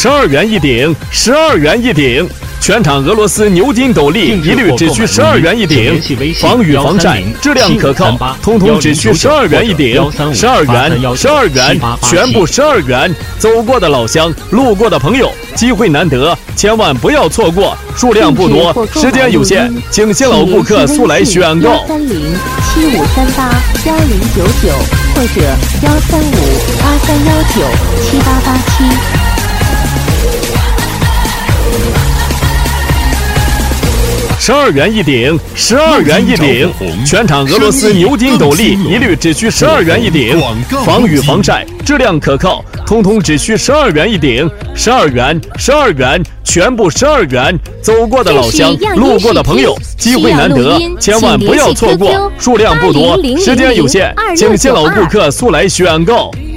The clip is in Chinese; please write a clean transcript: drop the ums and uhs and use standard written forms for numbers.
，12元一顶，12元一顶。全场俄罗斯牛津斗笠一律只需12元一顶，防雨防晒，质量可靠，通通只需12元一顶，12元，12元，全部12元。走过的老乡，路过的朋友，机会难得，千万不要错过，数量不多，时间有限，请新老顾客速来选购。 13075381099或者13583197887。 12元一顶，12元一顶。全场俄罗斯牛津斗笠一律只需12元一顶，防雨防晒，质量可靠，通通只需12元一顶，12元，12元，全部12元。走过的老乡，路过的朋友，机会难得，千万不要错过，数量不多，时间有限，请新老顾客速来选购。